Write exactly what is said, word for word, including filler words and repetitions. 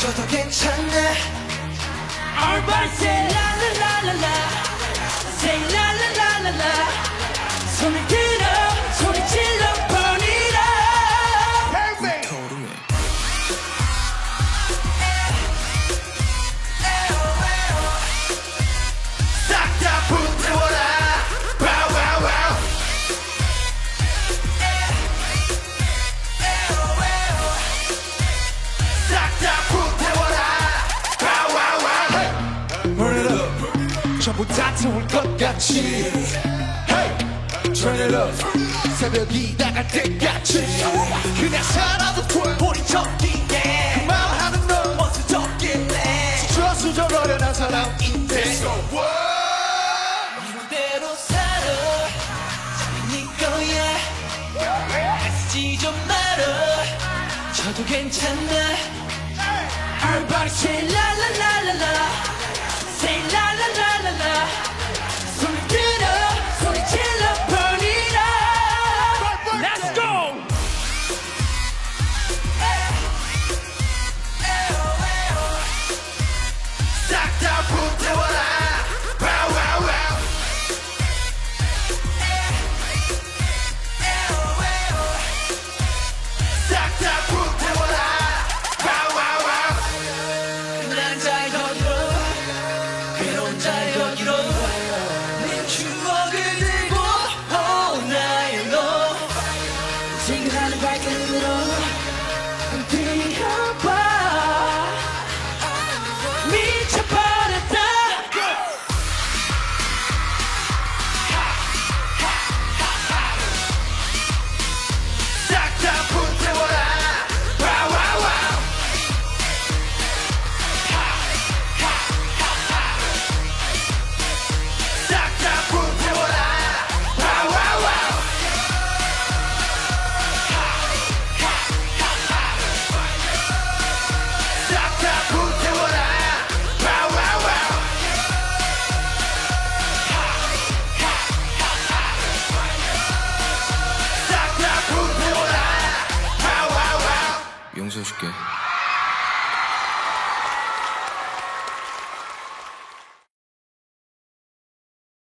쳐도 괜찮네. Everybody say la la la la la, say la la la la la. 손을 들어, 소리 질러, burn it up. 싹 다 불태워라. Wow wow wow. 싹 다 불태워라. Wow wow wow. Burn it up. 전부 다 태울 것 같이. Hey, turn it up. 새벽이 나갈 때까지. 그냥 살아도 돼. 우리 적기에. 그 말하는 넌 무슨 적길래. 스트레스 좀 어련한 사람인데. So what? 이대로 살아, 네 거야. 애쓰지 좀 말아, 저도 괜찮아. Everybody say la la la la la, say la la la la la. 손을 들어, 소리 질러, burn it up. Let's go. 싹 다 불태워라. Wow wow wow. 싹 다 불태워라. Wow wow wow. 난 자 여기로, 괴로운 자 여기로. 내 추억을 들고 all night long. 지금하는 발걸음으로 뛰어봐. 미쳐버렸다. 싹 다 불태워라. Wow wow wow. 싹 다 불태워라. Wow wow wow. 싹 다 불태워라. Wow wow wow. 싹 다 불태워라. Wow wow wow. 용서해줄게.